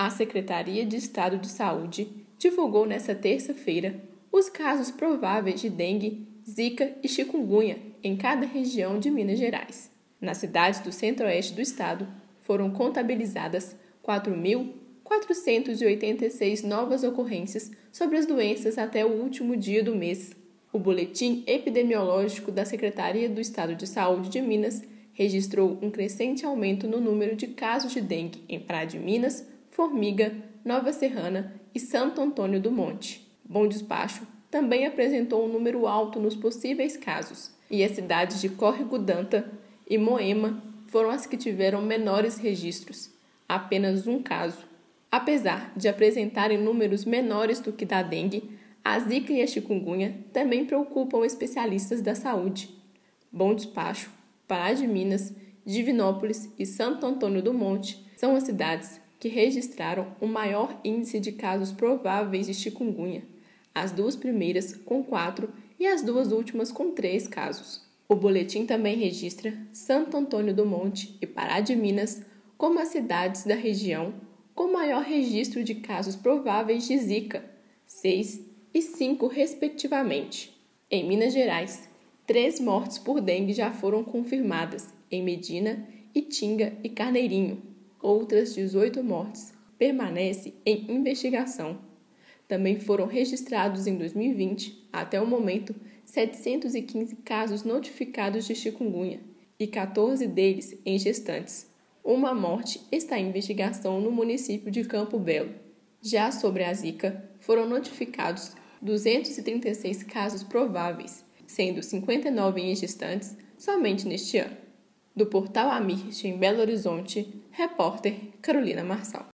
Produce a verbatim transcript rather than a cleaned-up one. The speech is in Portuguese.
A Secretaria de Estado de Saúde divulgou nesta terça-feira os casos prováveis de dengue, zika e chikungunya em cada região de Minas Gerais. Nas cidades do centro-oeste do estado, foram contabilizadas quatro mil quatrocentas e oitenta e seis novas ocorrências sobre as doenças até o último dia do mês. O boletim epidemiológico da Secretaria do Estado de Saúde de Minas registrou um crescente aumento no número de casos de dengue em Pará de Minas, Formiga, Nova Serrana e Santo Antônio do Monte. Bom Despacho também apresentou um número alto nos possíveis casos, e as cidades de Córrego d'Anta e Moema foram as que tiveram menores registros, apenas um caso. Apesar de apresentarem números menores do que da dengue, a zika e a chikungunya também preocupam especialistas da saúde. Bom Despacho, Pará de Minas, Divinópolis e Santo Antônio do Monte são as cidades que registraram o maior índice de casos prováveis de chikungunya, as duas primeiras com quatro e as duas últimas com três casos. O boletim também registra Santo Antônio do Monte e Pará de Minas como as cidades da região com maior registro de casos prováveis de zika, seis e cinco respectivamente. Em Minas Gerais, três mortes por dengue já foram confirmadas em Medina, Itinga e Carneirinho. Outras dezoito mortes permanecem em investigação. Também foram registrados em dois mil e vinte, até o momento, setecentos e quinze casos notificados de chikungunya e quatorze deles em gestantes. Uma morte está em investigação no município de Campo Belo. Já sobre a zika, foram notificados duzentos e trinta e seis casos prováveis, sendo cinquenta e nove em gestantes somente neste ano. Do portal Amirte, em Belo Horizonte, repórter Carolina Marçal.